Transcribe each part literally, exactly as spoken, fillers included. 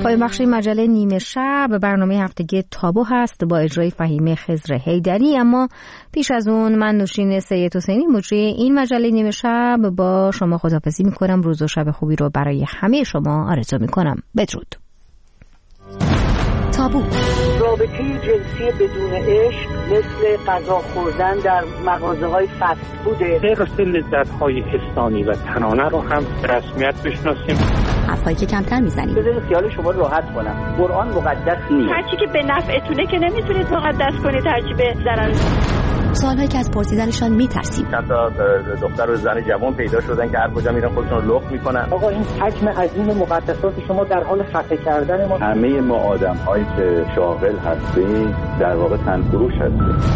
پای بخش مجله نیمه شب برنامه هفتگی تابو هست با اجرای فهیمه خضر حیدری. اما پیش از اون من نوشین سید حسینی مجری این مجله نیمه شب با شما خداحافظی میکنم. روز و شب خوبی رو برای همه شما آرزو میکنم. بدرود. تابو. رابطه جنسی بدون عشق مثل غذا خوردن در مغازه‌های فست فوده. غیر لذت‌های حسانی و تنانه رو هم رسمیت بشناسیم. حرفایی که کمتر میزنیم. بذارید خیال شما راحت کنم. قرآن مقدس نیست. هرچی که به نفعتونه که نمیتونید مقدس کنید، هرچی به ضرر. سوالایی که از پرسیدنشان میترسیم. چند تا دختر و زن جوان پیدا شدن که هر کجا میرن خودشون رو لخت میکنن. آقا این حجم عظیم مقدسات شما در حال خفه کردن ما. همه ما آدم‌هایی که شاغل هستیم در واقع تنفروش هستیم.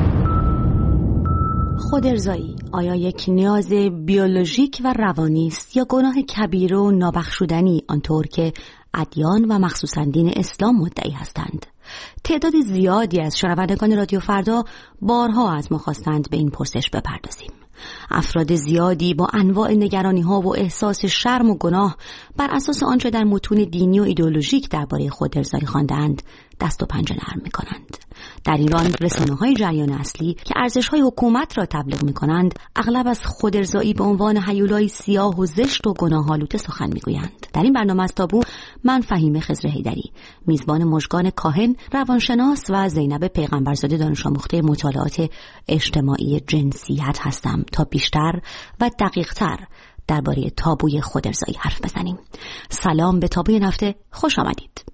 خودارضایی آیا یک نیاز بیولوژیک و روانی است یا گناه کبیره و نابخشودنی آنطور که ادیان و مخصوصاً دین اسلام مدعی هستند؟ تعداد زیادی از شنوندگان رادیو فردا بارها از ما خواستند به این پرسش بپردازیم. افراد زیادی با انواع نگرانی‌ها و احساس شرم و گناه بر اساس آنچه در متون دینی و ایدئولوژیک درباره خودارضایی خواندند دست و پنجه نرم می‌کنند. در ایران رسانه‌های جریان اصلی که ارزش‌های حکومت را تبلیغ می‌کنند اغلب از خودارضایی به عنوان هیولایی سیاه و زشت و گناه‌آلود سخن می‌گویند. در این برنامه از تابو من فهیمه خضر حیدری، میزبان مژگان کاهن، روانشناس و زینب پیغمبرزاده دانش آموخته مطالعات اجتماعی جنسیت هستم تا بیشتر و دقیق‌تر درباره تابوی خودارضایی حرف بزنیم. سلام به تابوی هفته، خوش آمدید.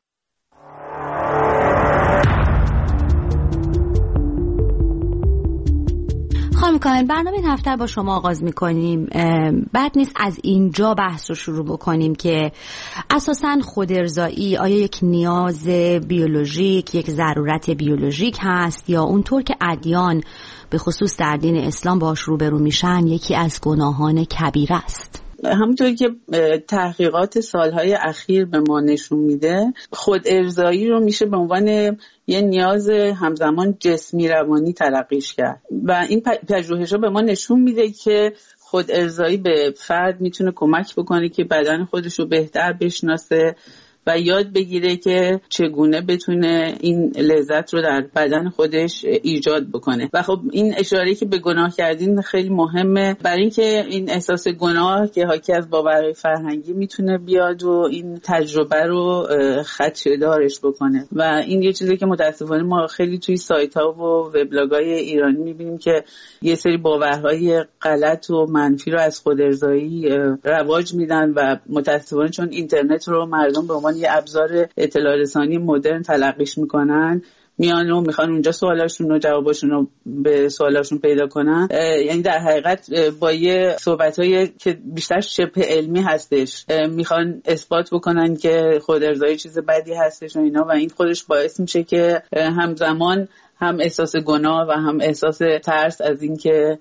خانم کاهن، برنامه این هفته با شما آغاز می‌کنیم. بد نیست از اینجا بحث رو شروع بکنیم که اساساً خودارضایی آیا یک نیاز بیولوژیک، یک ضرورت بیولوژیک هست یا اونطور که ادیان به خصوص در دین اسلام باهاش روبرو میشن یکی از گناهان کبیره است؟ همونطوری که تحقیقات سالهای اخیر به ما نشون میده، خودارضایی رو میشه به عنوان یه نیاز همزمان جسمی روانی تلقیش کرد و این پژوهش‌ها به ما نشون میده که خودارضایی به فرد میتونه کمک بکنه که بدن خودش رو بهتر بشناسه و یاد بگیره که چگونه بتونه این لذت رو در بدن خودش ایجاد بکنه. و خب این اشاره که به گناه کردین خیلی مهمه، برای اینکه این احساس گناه که حاکی از باورهای فرهنگی میتونه بیاد و این تجربه رو خدشه‌دارش بکنه و این یه چیزی که متاسفانه ما خیلی توی سایت‌ها و وبلاگ‌های ایرانی میبینیم که یه سری باورهای غلط و منفی رو از خودارضایی رواج میدن و متاسفانه چون اینترنت رو مردم به عنوان یه ابزار اطلاع رسانی مدرن تلقیش میکنن، میان و میخوان اونجا سوالاشون و جواباشون رو به سوالاشون پیدا کنن. یعنی در حقیقت با یه صحبت‌هایی که بیشتر شبه علمی هستش میخوان اثبات بکنن که خودارضایی چیز بدی هستش و اینا و این خودش باعث میشه که همزمان هم احساس گناه و هم احساس ترس از این که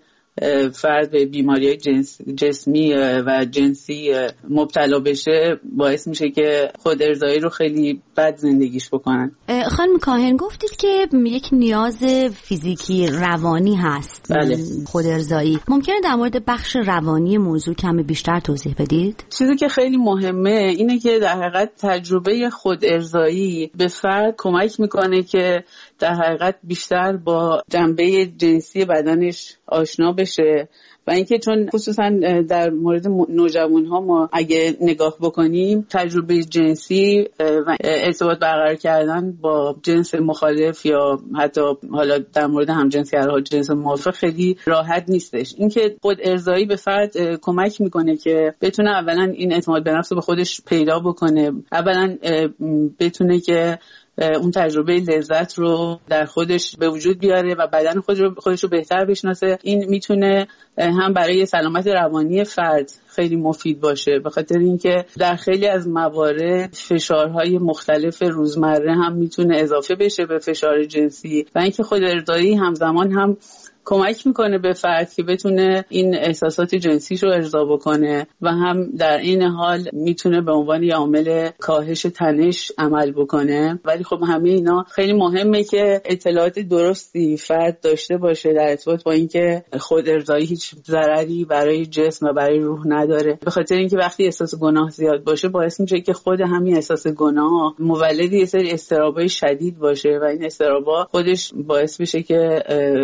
فرد به بیماری‌های جنس، جسمی و جنسی مبتلا بشه باعث میشه که خودارضایی رو خیلی بد زندگیش بکنن. خانم کاهن گفتید که یک نیاز فیزیکی روانی هست. بله. خودارضایی ممکنه در مورد بخش روانی موضوع کمی بیشتر توضیح بدید؟ چیزی که خیلی مهمه اینه که در حقیقت تجربه خودارضایی به فرد کمک میکنه که در حقیقت بیشتر با جنبه جنسی بدنش آشنا بشه و اینکه چون خصوصا در مورد نوجوان‌ها ما اگه نگاه بکنیم تجربه جنسی و ارتباط برقرار کردن با جنس مخالف یا حتی حالا در مورد همجنسگرها جنس موافق خیلی راحت نیستش. اینکه خودارضایی به فرد کمک میکنه که بتونه اولا این اعتماد به نفس رو به خودش پیدا بکنه، اولا بتونه که اون تجربه لذت رو در خودش به وجود بیاره و بدن خود رو خودش رو بهتر بشناسه. این میتونه هم برای سلامت روانی فرد خیلی مفید باشه، به خاطر اینکه در خیلی از موارد فشارهای مختلف روزمره هم میتونه اضافه بشه به فشار جنسی و اینکه خودارضایی همزمان هم کمک میکنه به فرد که بتونه این احساسات جنسیش رو ارضا بکنه و هم در این حال میتونه به عنوان یه عامل کاهش تنش عمل بکنه. ولی خب همه اینا خیلی مهمه که اطلاعات درستی فرد داشته باشه در ارتباط با اینکه خود ارضایی هیچ ضرری برای جسم و برای روح نداره، به خاطر اینکه وقتی احساس گناه زیاد باشه باعث میشه که خود همین احساس گناه مولد یه سری اضطرابای شدید باشه و این اضطرابا خودش باعث میشه که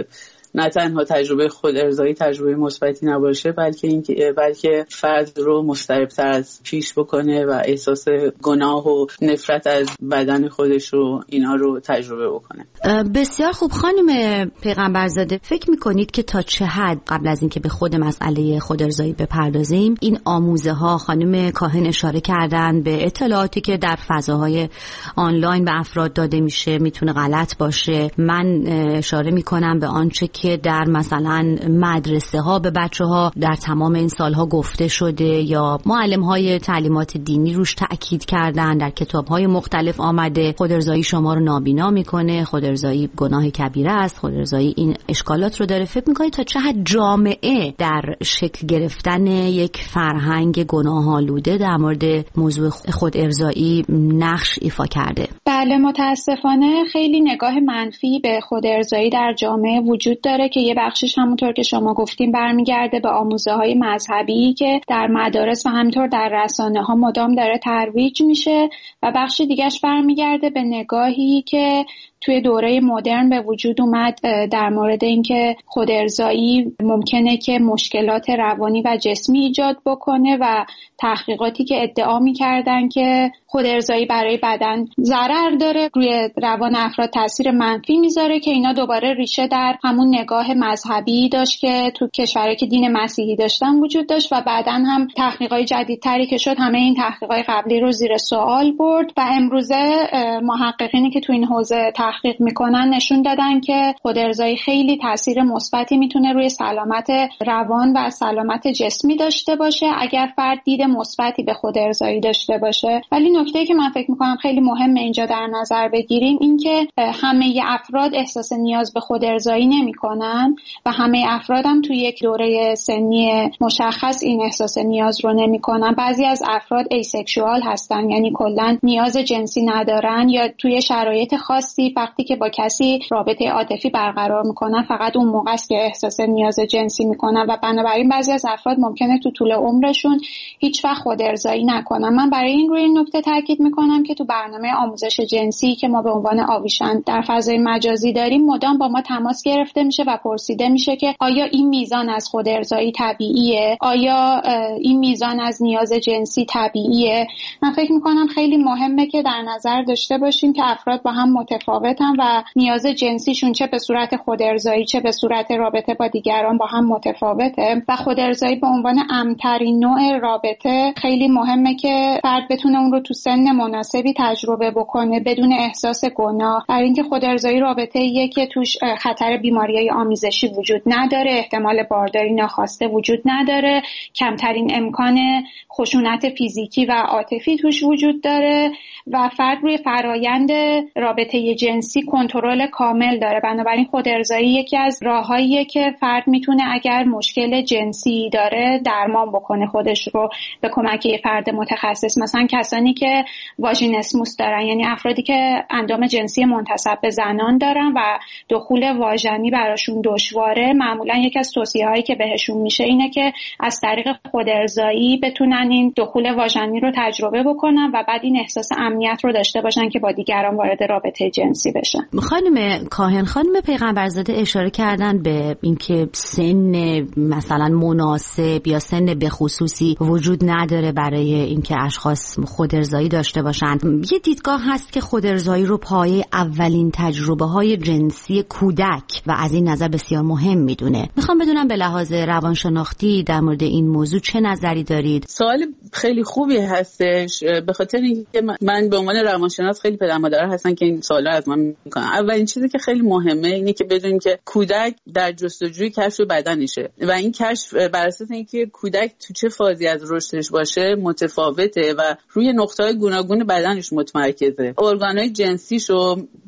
نه تنها تجربه خود ارضایی تجربه مثبتی نباشه، بلکه اینکه بلکه فرد رو مضطرب‌تر از پیش بکنه و احساس گناه و نفرت از بدن خودش رو اینا رو تجربه بکنه. بسیار خوب خانم پیغمبرزاده، فکر میکنید که تا چه حد قبل از اینکه به خود مسئله خود ارضایی بپردازیم این آموزه ها، خانم کاهن اشاره کردن به اطلاعاتی که در فضاهای آنلاین به افراد داده میشه میتونه غلط باشه، من اشاره میکنم به آنچه که در مثلا مدرسه ها به بچه ها در تمام این سالها گفته شده یا معلم های تعلیمات دینی روش تأکید کردن، در کتاب های مختلف آمده خود ارضایی شما رو نابینا میکنه، خود ارضایی گناه کبیره است، خود ارضایی این اشکالات رو داره. فکر میکنید تا چه حد جامعه در شکل گرفتن یک فرهنگ گناه آلوده در مورد موضوع خود ارضایی نقش ایفا کرده؟ بله، متاسفانه خیلی نگاه منفی به خود ارضایی در جامعه وجود داره که یه بخشش همونطور که شما گفتیم برمیگرده به آموزه‌های مذهبی که در مدارس و همینطور در رسانه‌ها مدام داره ترویج میشه و بخش دیگه‌اش برمیگرده به نگاهی که توی دوره مدرن به وجود اومد در مورد اینکه خود ارضایی ممکنه که مشکلات روانی و جسمی ایجاد بکنه و تحقیقاتی که ادعا می‌کردن که خود ارضایی برای بدن ضرر داره، روی روان افراد تاثیر منفی میذاره، که اینا دوباره ریشه در همون نگاه مذهبی داشت که تو کشورایی که دین مسیحی داشتن وجود داشت و بعداً هم تحقیقات جدیدتری که شد همه این تحقیقات قبلی رو زیر سوال برد و امروزه محققینی که تو این حوزه تحقیق میکنن نشون دادن که خود ارضایی خیلی تاثیر مثبتی میتونه روی سلامت روان و سلامت جسمی داشته باشه اگر فرد دید مثبتی به خود ارضایی داشته باشه. ولی نکته‌ای که من فکر میکنم خیلی مهمه اینجا در نظر بگیریم این که همه افراد احساس نیاز به خود ارضایی نمیکنن و همه افراد هم توی یک دوره سنی مشخص این احساس نیاز رو نمیکنن. بعضی از افراد ایسکشوال هستن، یعنی کلا نیاز جنسی ندارن یا توی شرایط خاصی وقتی که با کسی رابطه عاطفی برقرار میکنن فقط اون موقع است که احساس نیاز جنسی میکنن و بنابراین بعضی از افراد ممکنه تو طول عمرشون هیچ وقت خود ارضایی نکنن. من برای این روی این نکته تاکید میکنم که تو برنامه آموزش جنسی که ما به عنوان آویشن در فضای مجازی داریم مدام با ما تماس گرفته میشه و پرسیده میشه که آیا این میزان از خود ارضایی طبیعیه؟ آیا این میزان از نیاز جنسی طبیعیه؟ من فکر میکنم خیلی مهمه که در نظر داشته باشیم که افراد با هم متفاوتن و نیاز جنسیشون چه به صورت خود ارضایی چه به صورت رابطه با دیگران با هم متفاوته و خود ارضایی به عنوان امن‌ترین نوع رابطه خیلی مهمه که فرد بتونه اون رو تو سن مناسبی تجربه بکنه بدون احساس گناه، برای اینکه خود ارضایی رابطه‌ایه که توش خطر بیماری‌های آمیزشی وجود نداره، احتمال بارداری ناخواسته وجود نداره، کمترین امکان خشونت فیزیکی و عاطفی توش وجود داره و فرد روی فرایند رابطه جنسی کنترل کامل داره. بنابراین خود ارضایی یکی از راهاییه که فرد میتونه اگر مشکل جنسی داره درمان بکنه خودش رو به کمک یه فرد متخصص. مثلا کسانی که واژینسموس دارن، یعنی افرادی که اندام جنسی منتسب به زنان دارن و دخول واژنی براشون دشواره، معمولا یکی از توصیه‌هایی که بهشون میشه اینه که از طریق خود ارضایی بتونن این دخول واژنی رو تجربه بکنن و بعد این احساس امنیت رو داشته باشن که با دیگران وارد رابطه جنسی بشن. خانم کاهن، خانم پیغمبرزاده اشاره کردن به اینکه سن مثلا مناسب یا سن به خصوصی وجود نداره برای اینکه اشخاص خود ارضایی داشته باشن. یه دیدگاه هست که خود ارضایی رو پایه اولین تجربه های جنسی کودک و از این نظر بسیار مهم میدونه. میخوام بدونم به لحاظ روانشناختی در مورد این موضوع چه نظری دارید؟ سوال خیلی خوبی هستش، به خاطر اینکه من به عنوان روانشناس خیلی پدر مادر هستن که این سوالا از من میکنن. اولین چیزی که خیلی مهمه اینه که بدونیم که کودک در جستجوی کشف بدنشه و این کشف بر اساس اینکه کودک تو چه فازی از رشدش باشه متفاوته و روی نقطه‌های گوناگون بدنش متمرکزه. ارگان‌های جنسیشو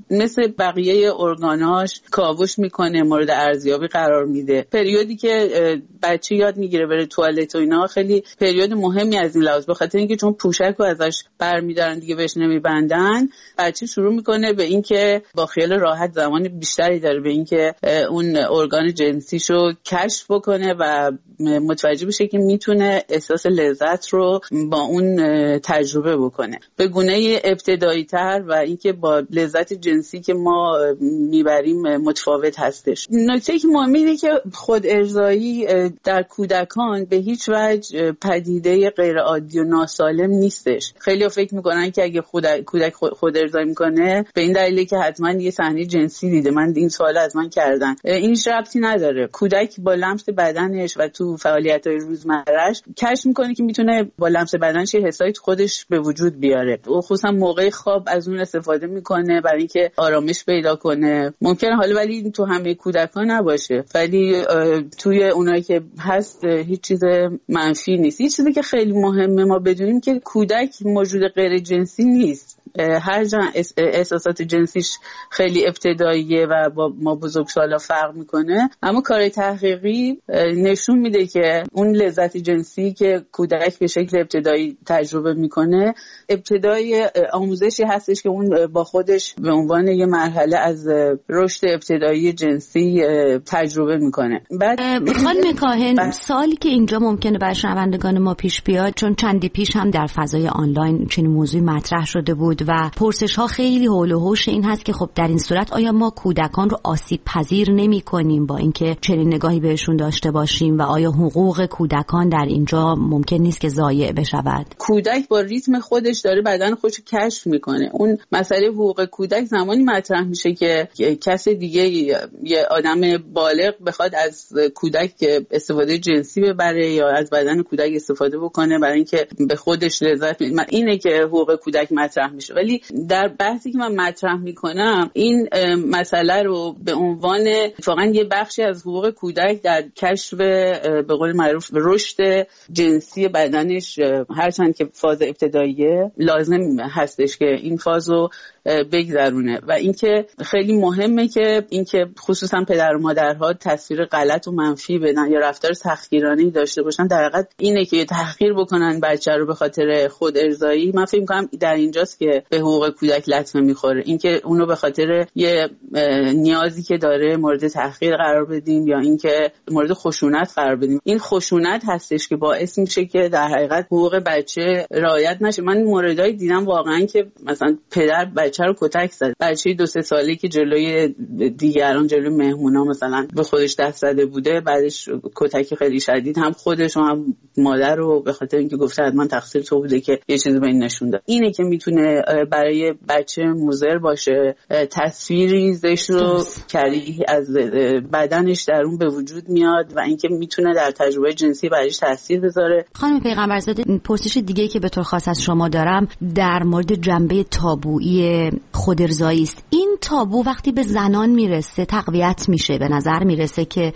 مثل بقیه ارگاناش کاوش میکنه، مورد ارزیابی قرار میده. پریودی که بچه یاد میگیره بره توالت و اینا خیلی پریود مهمی از این لحاظ، به خاطر اینکه چون پوشک رو ازش برمیدارن دیگه بهش نمیبندن، بچه شروع میکنه به اینکه با خیال راحت زمان بیشتری داره به اینکه اون ارگان جنسیشو کشف بکنه و متوجه بشه که میتونه احساس لذت رو با اون تجربه بکنه به گونه ابتدایی تر و اینکه با لذت جنسی که ما میبریم متفاوت هستش. نکته که مهمه اینه که خود ارضایی در کودکان به هیچ وجه پدیده غیر عادی و ناسالم نیستش. خیلی فکر میکنن که اگه کودک خود ارضایی میکنه به این دلیله که حتما یه صحنه جنسی دیده. من این سوال از من کردن، این ربطی نداره. کودک با لمس بدنش و تو فعالیت‌های روزمره‌اش کشف میکنه که میتونه با لمس بدنش یه حسایی تو خودش به وجود بیاره. خصوصا موقع خواب از اون استفاده میکنه برای اینکه آرامش پیدا کنه. ممکنه حالا ولی تو همه کودکان نباشه، ولی توی اونایی که هست هیچ چیز منفی نیست. یه چیزی که خیلی مهمه ما بدونیم که کودک موجود غیر جنسی نیست. هر جا احساسات جنسیش خیلی ابتداییه و با ما بزرگسالا فرق میکنه، اما کار تحقیقی نشون میده که اون لذت جنسی که کودک به شکل ابتدایی تجربه میکنه ابتدای آموزشی هستش که اون با خودش به عنوان یه مرحله از رشد ابتدایی جنسی تجربه میکنه. بعد خانم کاهن، سوالی که اینجا ممکنه برای شنوندگان ما پیش بیاد، چون چندی پیش هم در فضای آنلاین چنین موضوعی مطرح شده بود و پرسش ها خیلی حول و حوش این هست که خب در این صورت آیا ما کودکان رو آسیب پذیر نمی کنیم با اینکه چنین نگاهی بهشون داشته باشیم و آیا حقوق کودکان در اینجا ممکن نیست که ضایع بشود؟ کودک با ریتم خودش داره بدن خودش کشف میکنه. اون مسئله حقوق کودک زمانی مطرح میشه که کس دیگه یه آدم بالغ بخواد از کودک استفاده جنسی ببره یا از بدن کودک استفاده بکنه برای اینکه به خودش لذت ببره. اینه که حقوق کودک مطرح میشه. ولی در بحثی که من مطرح میکنم این مسئله رو به عنوان واقعا یه بخشی از حقوق کودک در کشف به قول معروف رشد جنسی بدنش، هرچند که فاز ابتداییه لازم هستش که این فازو بگذرونه و اینکه خیلی مهمه که اینکه خصوصا پدر و مادرها تصویر غلط و منفی بدن یا رفتار تحقیرانه‌ای داشته باشن. در حقیقت اینه که تحقیر بکنن بچه رو به خاطر خود ارضایی. من فکر می‌کنم در اینجاست که به حقوق کودک لطمه میخوره، اینکه اونو به خاطر یه نیازی که داره مورد تحقیر قرار بدیم یا اینکه مورد خشونت قرار بدیم. این خشونت هستش که باعث میشه که در حقیقت حقوق بچه رعایت نشه. من موردایی دیدم واقعا که مثلا پدر بچه رو کتک زد، بچه دو سه ساله که جلوی دیگران جلوی مهمونا مثلا به خودش دست زده بوده، بعدش کتک خیلی شدید هم خودش و هم مادر رو به خاطر اینکه گفته حتما تقصیر تو بوده که یه چیزی به این نشون داد. اینه که میتونه برای بچه مضر باشه. تصویری زشت رو کریه از بدنش در اون به وجود میاد و اینکه میتونه در تجربه جنسی برایش تاثیر بذاره. خانم پیغمبرزاده، پرسش دیگه که به طور خاص از شما دارم در مورد جنبه تابویی خودارضایی است. این تابو وقتی به زنان میرسه تقویت میشه، به نظر میرسه که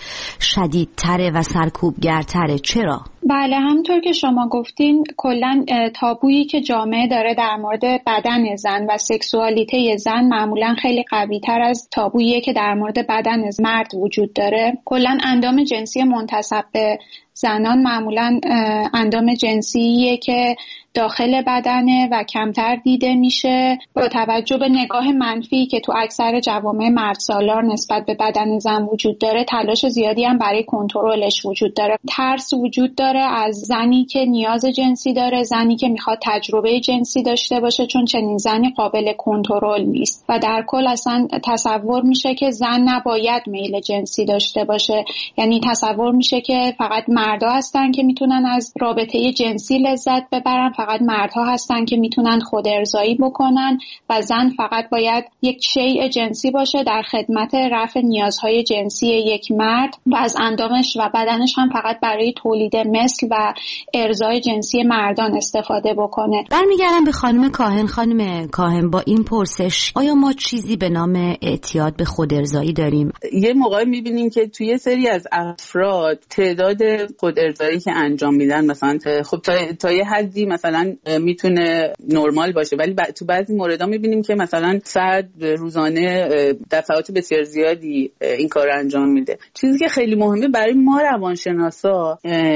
شدیدتره و سرکوبگرتره. چرا؟ بله، همونطور که شما گفتین کلا تابویی که جامعه داره در مورد بدن زن و سکسوالیته زن معمولا خیلی قوی تر از تابویی که در مورد بدن مرد وجود داره. کلا اندام جنسی منتسب به زنان معمولا اندام جنسیه که داخل بدنه و کمتر دیده میشه. با توجه به نگاه منفی که تو اکثر جوامع مردسالار نسبت به بدن زن وجود داره، تلاش زیادی هم برای کنترلش وجود داره. ترس وجود داره از زنی که نیاز جنسی داره، زنی که میخواد تجربه جنسی داشته باشه، چون چنین زنی قابل کنترل نیست و در کل اصلا تصور میشه که زن نباید میل جنسی داشته باشه. یعنی تصور میشه که فقط مردها هستن که میتونن از رابطه جنسی لذت ببرن، فقط مردها هستن که میتونن خود ارضایی بکنن و زن فقط باید یک شیء جنسی باشه در خدمت رفع نیازهای جنسی یک مرد و از اندامش و بدنش هم فقط برای تولید مثل و ارضای جنسی مردان استفاده بکنه. برمیگردم به خانم کاهن. خانم کاهن، با این پرسش آیا ما چیزی به نام اعتیاد به خود ارضایی داریم؟ یه موقع میبینیم که توی سری از افراد تعداد خود ارضایی که انجام میدن مثلا خب تا تا یه حدی مثلا میتونه نرمال باشه، ولی ب... تو بعضی موردها میبینیم که مثلا فرد روزانه دفعات بسیار زیادی این کار انجام میده. چیزی که خیلی مهمه برای ما روانشناسا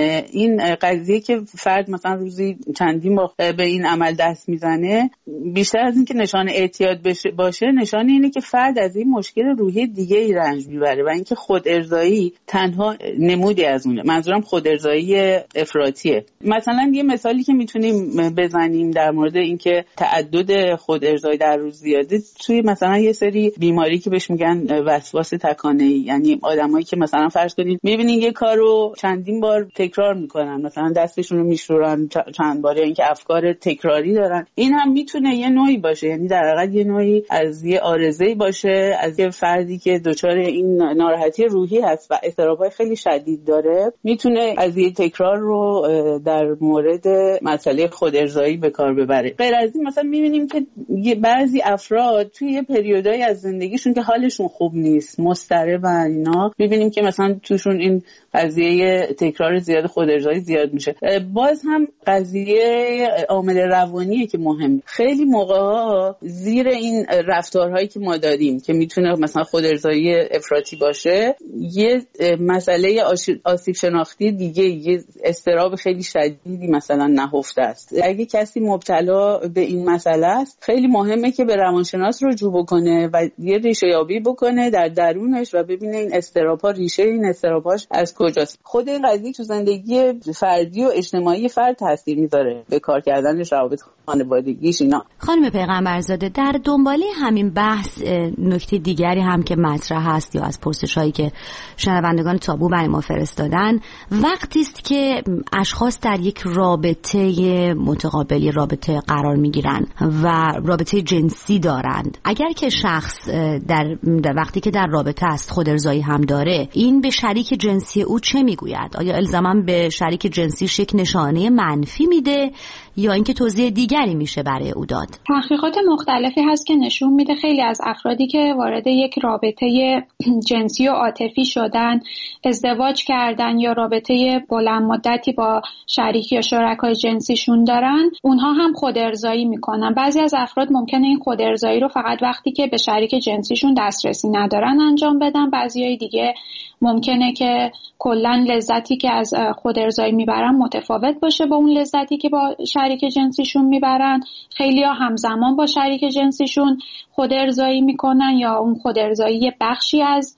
این قضیه که فرد مثلا روزی چندین بار به این عمل دست میزنه، بیشتر از این که نشان اعتیاد باشه، نشان اینه که فرد از این مشکل روحی دیگه ای رنج میبره و اینکه خود ارضایی تنها نمودی از اونه. منظورم خود ارضایی افراطیه. مثلا یه مثالی که میتونیم بزنیم در مورد اینکه تعدد خود ارضایی در روز زیاده، توی مثلا یه سری بیماری که بهش میگن وسواس تکانه‌ای، یعنی آدمایی که مثلا فرض کنید میبینین یه کارو چندین بار تکرار میکنن، مثلا دستشون رو میشورن چند بار، یا اینکه افکار تکراری دارن، این هم میتونه یه نوعی باشه، یعنی در حقیقت یه نوعی از یه عارضه‌ای باشه از یه فردی که دچار این ناراحتی روحی هست و اضطراب‌های خیلی شدید داره، میتونه از یه تکرار رو در مورد مسئله خود ارضایی به کار ببره. غیر از این مثلا میبینیم که بعضی افراد توی یه پریودایی از زندگیشون که حالشون خوب نیست، مضطربن، اینا میبینیم که مثلا توشون این قضیه تکرار زیاد خود ارضایی زیاد میشه. باز هم قضیه عامل روانیه که مهمه. خیلی موقع‌ها زیر این رفتارهایی که ما داریم که میتونه مثلا خود ارضایی افراطی باشه، یه مسئله آسیب شناختی دیگه، یه اضطراب خیلی شدیدی مثلا نهفته است. اگه کسی مبتلا به این مسئله است، خیلی مهمه که به روانشناس رجوع بکنه و یه ریشه یابی بکنه در درونش و ببینه این اضطراب‌ها، ریشه این اضطراب‌هاش از کجاست. خود این قضیه تو زندگی فردی و اجتماعی فرد تاثیر میذاره، به کار کردنش، روابط خانوادگیش، اینا. خانم پیغمبرزاده، در دنباله همین بحث نکته دیگری هم که مطرح هست یا از پرسش‌هایی که شنوندگان تابو برای ما فرستادن، وقتی است که اشخاص در یک رابطه متقابلی رابطه قرار میگیرن و رابطه جنسی دارند، اگر که شخص در, در وقتی که در رابطه است خود ارضایی هم داره، این به شریک جنسی او چه میگوید؟ آیا الزاما به شریک جنسیش یک نشانه منفی میده یا اینکه توضیح دیگری میشه برای او داد؟ تحقیقات مختلفی هست که نشون میده خیلی از افرادی که وارد یک رابطه جنسی و عاطفی شدن، ازدواج کردن یا رابطه بلند مدتی با شریک یا شرکای جنسیشون دارن، اونها هم خود ارضایی میکنن. بعضی از افراد ممکنه این خود ارضایی رو فقط وقتی که به شریک جنسیشون دسترسی ندارن انجام بدن. بعضیای دیگه ممکنه که کلا لذتی که از خود ارضایی میبرن متفاوت باشه با اون لذتی که با شریک جنسیشون میبرن. خیلی‌ها همزمان با شریک جنسیشون خود ارضایی میکنن یا اون خود ارضایی بخشی از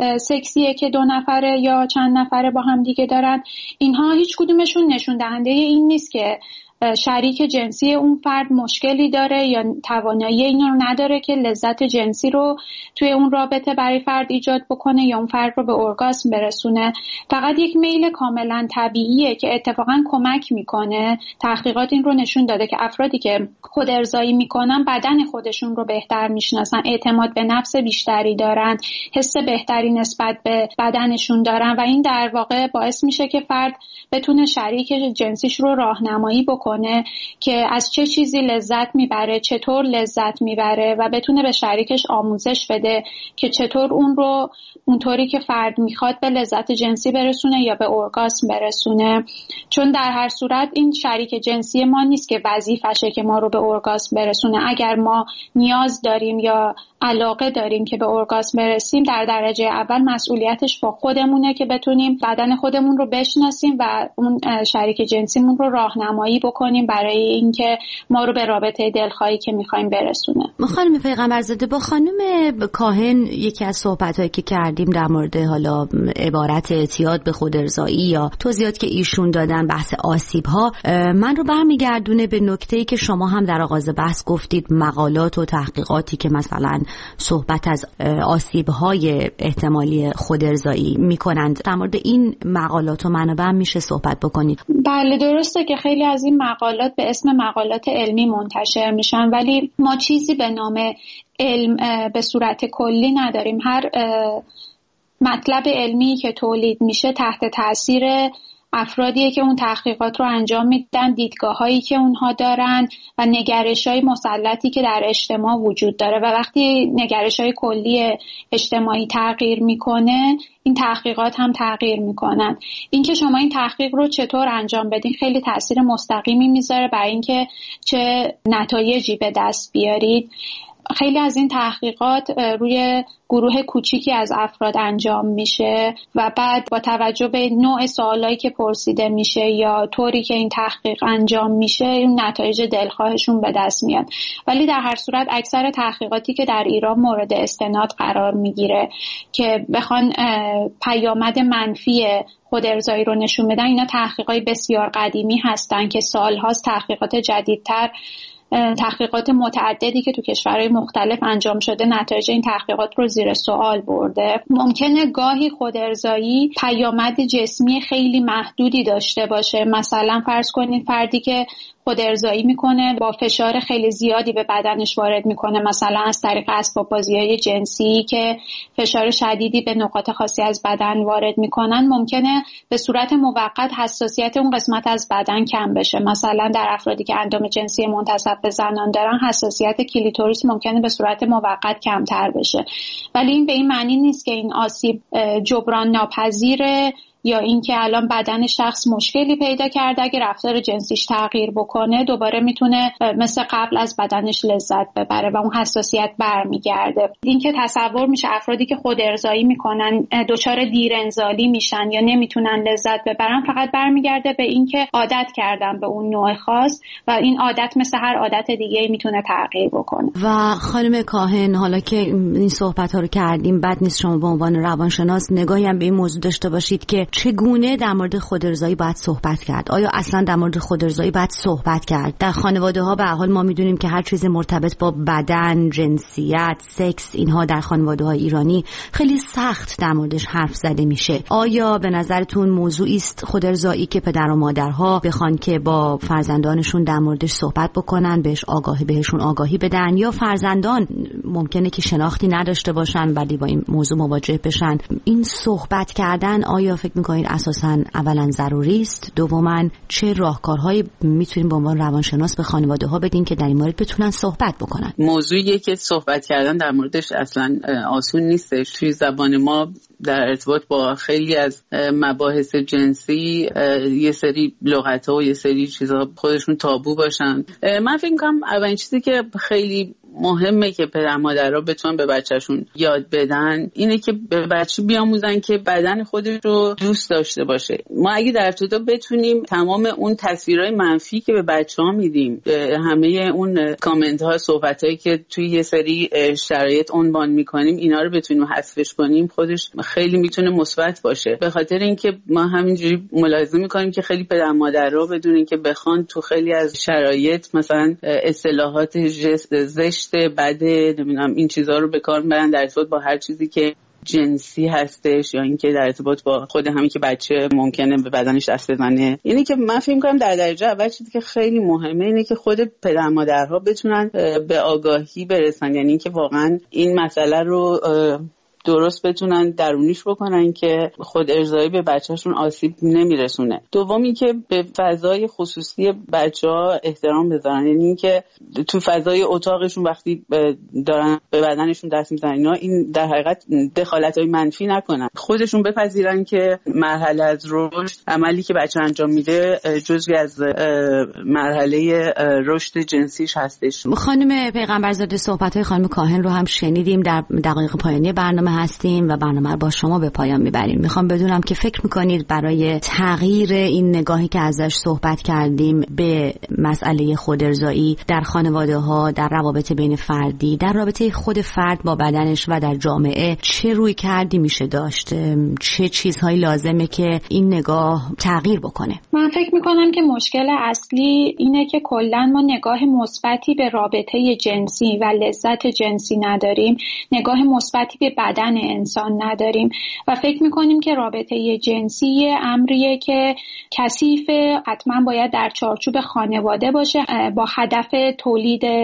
سکسیه که دو نفره یا چند نفره با هم دیگه دارن. اینها هیچ کدومشون نشون دهنده این نیست که شریک جنسی اون فرد مشکلی داره یا توانایی این رو نداره که لذت جنسی رو توی اون رابطه برای فرد ایجاد بکنه یا اون فرد رو به ارگاسم برسونه. فقط یک میل کاملا طبیعیه که اتفاقا کمک میکنه. تحقیقات این رو نشون داده که افرادی که خود ارضایی میکنن بدن خودشون رو بهتر میشناسن، اعتماد به نفس بیشتری دارن، حس بهتری نسبت به بدنشون دارن و این در واقع باعث میشه که فرد بتونه شریک جنسیش رو راهنمایی بکنه که از چه چیزی لذت میبره، چطور لذت میبره و بتونه به شریکش آموزش بده که چطور اون رو اونطوری که فرد میخواد به لذت جنسی برسونه یا به ارگاسم برسونه. چون در هر صورت این شریک جنسی ما نیست که وظیفشه که ما رو به ارگاسم برسونه. اگر ما نیاز داریم یا علاقه داریم که به ارگاسم برسیم، در درجه اول مسئولیتش با خودمونه که بتونیم بدن خودمون رو بشناسیم و اون شریک جنسیمون رو راهنمایی بکنیم برای اینکه ما رو به رابطه دلخواهی که می‌خوایم برسونه. خانم پیغمبرزاده، با خانم کاهن یکی از صحبت‌هایی که کردیم در مورد حالا عبارت اعتیاد به خود ارضایی یا توضیحات که ایشون دادن بحث آسیب‌ها، من رو برمیگردونه به نکته‌ای که شما هم در آغاز بحث گفتید، مقالات و تحقیقاتی که مثلا صحبت از آسیب‌های احتمالی خود ارضایی می‌کنند. در مورد این مقالات و منابع میشه صحبت بکنید؟ بله، درسته که خیلی از این مقالات به اسم مقالات علمی منتشر میشن، ولی ما چیزی به نام علم به صورت کلی نداریم. هر مطلب علمی که تولید میشه تحت تاثیر افرادیه که اون تحقیقات رو انجام میدن، دیدگاه‌هایی که اونها دارن و نگرش‌های مسلطی که در اجتماع وجود داره و وقتی نگرش‌های کلی اجتماعی تغییر میکنه این تحقیقات هم تغییر میکنن. اینکه شما این تحقیق رو چطور انجام بدین خیلی تاثیر مستقیمی میذاره برای اینکه چه نتایجی به دست بیارید. خیلی از این تحقیقات روی گروه کوچیکی از افراد انجام میشه و بعد با توجه به نوع سوالایی که پرسیده میشه یا طوری که این تحقیق انجام میشه این نتایج دلخواهشون به دست میاد. ولی در هر صورت اکثر تحقیقاتی که در ایران مورد استناد قرار میگیره که بخوان پیامد منفی خود ارضایی رو نشون بدن، اینا تحقیقات بسیار قدیمی هستن که سالهاست تحقیقات جدیدتر، تحقیقات متعددی که تو کشورهای مختلف انجام شده نتایج این تحقیقات رو زیر سوال برده. ممکنه گاهی خود ارضایی پیامد جسمی خیلی محدودی داشته باشه. مثلا فرض کنید فردی که خود ارضایی میکنه با فشار خیلی زیادی به بدنش وارد میکنه، مثلا از طریق اسباب بازی‌های جنسی که فشار شدیدی به نقاط خاصی از بدن وارد میکنن، ممکنه به صورت موقت حساسیت اون قسمت از بدن کم بشه. مثلا در افرادی که اندام جنسی منتسب به زنان دارن حساسیت کلیتوریس ممکنه به صورت موقت کمتر بشه، ولی این به این معنی نیست که این آسیب جبران ناپذیره یا اینکه الان بدن شخص مشکلی پیدا کرده اگه رفتار جنسیش تغییر بکنه دوباره میتونه مثل قبل از بدنش لذت ببره و اون حساسیت برمیگرده. اینکه تصور میشه افرادی که خود ارضایی میکنن دچار دیرانزالی میشن یا نمیتونن لذت ببرن فقط برمیگرده به اینکه عادت کردن به اون نوع خاص و این عادت مثل هر عادت دیگه‌ای میتونه تغییر بکنه. و خانم کاهن، حالا که این صحبت ها رو کردیم بد نیست شما به عنوان روانشناس نگاهی هم به این موضوع داشته باشید که چگونه در مورد خود ارضایی باید صحبت کرد؟ آیا اصلا در مورد خود ارضایی باید صحبت کرد؟ در خانواده ها به هر حال ما میدونیم که هر چیز مرتبط با بدن، جنسیت، سکس، اینها در خانواده های ایرانی خیلی سخت در موردش حرف زده میشه. آیا به نظرتون موضوعی است خود ارضایی که پدر و مادرها بخوان که با فرزندانشون در موردش صحبت بکنن، بهش آگاهی بهشون آگاهی بدن، یا فرزندان ممکنه که شناختی نداشته باشن ولی با این موضوع مواجه بشن؟ این صحبت کردن آیا فکر می‌کنید اساساً اولاً ضروری است؟ دوماً چه راهکارهایی میتونیم به عنوان روانشناس به خانواده‌ها بدیم که در این مورد بتونن صحبت بکنن؟ موضوعیه که صحبت کردن در موردش اصلاً آسون نیستش. توی زبان ما در ارتباط با خیلی از مباحث جنسی یه سری لغت‌ها و یه سری چیزا خودشون تابو باشن. من فکر می‌کنم اولین چیزی که خیلی مهمه که پدر مادرها بتونن به بچه‌شون یاد بدن اینه که به بچه بیاموزن که بدن خودش رو دوست داشته باشه. ما اگه در ابتدا بتونیم تمام اون تصویرهای منفی که به بچه‌ها میدیم، همه اون کامنت‌ها، صحبتایی که توی یه سری شرایط عنوان می‌کنیم، اینا رو بتونیم حذفش کنیم، خودش خیلی میتونه مثبت باشه. به خاطر اینکه ما همینجوری ملاحظه می‌کنیم که خیلی پدر مادرها بدون اینکه بخوان تو خیلی از شرایط مثلا اصطلاحات زشت بده نمیدونم این چیزها رو به کار میبرن در ارتباط با هر چیزی که جنسی هستش یا اینکه در ارتباط با خود همین که بچه ممکنه به بدنش دست بزنه. یعنی که من فکر می‌کنم در درجه اول چیزی که خیلی مهمه اینه که خود پدر مادرها بتونن به آگاهی برسن، یعنی اینکه واقعا این مسئله رو درست بتونن درونیش بکنن که خود ارضایی به بچه‌شون آسیب نمیرسونه. دومی که به فضای خصوصی بچه‌ها احترام بذارن، یعنی اینکه تو فضای اتاقشون وقتی دارن به بدنشون دست میزنن اینا این در حقیقت دخالت‌های منفی نکنن، خودشون بپذیرن که مرحله از رشد، عملی که بچه انجام میده جزئی از مرحله رشد جنسیش هستش. خانم پیغمبرزاده صحبت‌های خانم کاهن رو هم شنیدیم. در دقایق پایانی برنامه هستیم و برنامه رو با شما به پایان میبریم. میخوام بدونم که فکر میکنید برای تغییر این نگاهی که ازش صحبت کردیم به مسئله خود ارضایی در خانواده ها، در روابط بین فردی، در رابطه خود فرد با بدنش و در جامعه چه روی کردی میشه داشت؟ چه چیزهایی لازمه که این نگاه تغییر بکنه؟ من فکر میکنم که مشکل اصلی اینه که کلا ما نگاه مثبتی به رابطه جنسی و لذت جنسی نداریم، نگاه مثبتی به بدن انسان نداریم و فکر میکنیم که رابطه جنسی امریه که کثیف، حتما باید در چارچوب خانواده باشه با هدف تولید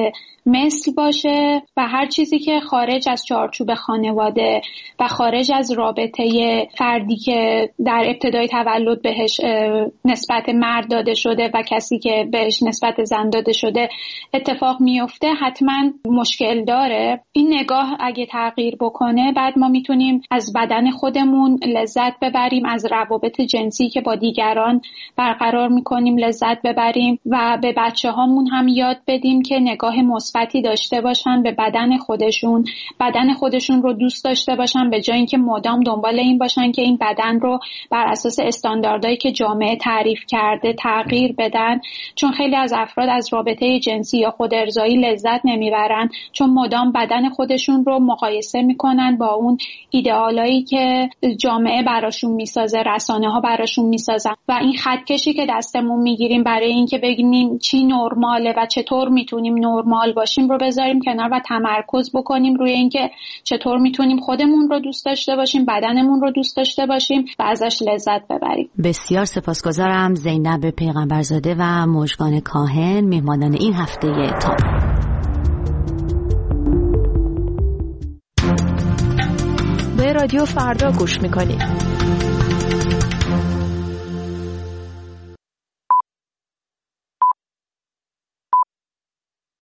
مثل باشه و هر چیزی که خارج از چارچوب خانواده و خارج از رابطه فردی که در ابتدای تولد بهش نسبت مرد داده شده و کسی که بهش نسبت زن داده شده اتفاق میفته حتما مشکل داره. این نگاه اگه تغییر بکنه بعد ما میتونیم از بدن خودمون لذت ببریم، از روابط جنسی که با دیگران برقرار میکنیم لذت ببریم و به بچه هامون هم یاد بدیم که نگاه مثبتی داشته باشن به بدن خودشون، بدن خودشون رو دوست داشته باشن به جای اینکه مدام دنبال این باشن که این بدن رو بر اساس استانداردهایی که جامعه تعریف کرده تغییر بدن. چون خیلی از افراد از رابطه جنسی یا خود ارضایی لذت نمیبرن چون مدام بدن خودشون رو مقایسه میکنن با اون ایدئالایی که جامعه براشون میسازه، رسانه ها براشون میسازن و این خطکشی که دستمون میگیریم برای اینکه بگیم چی نرماله و چطور میتونیم نرمال باشیم رو بذاریم کنار و تمرکز بکنیم روی اینکه چطور میتونیم خودمون رو دوست داشته باشیم، بدنمون رو دوست داشته باشیم و ازش لذت ببریم. بسیار سپاسگزارم زینب پیغمبرزاده و مژگان کاهن میهمانان این هفته تاب. به رادیو فردا گوش میکنید.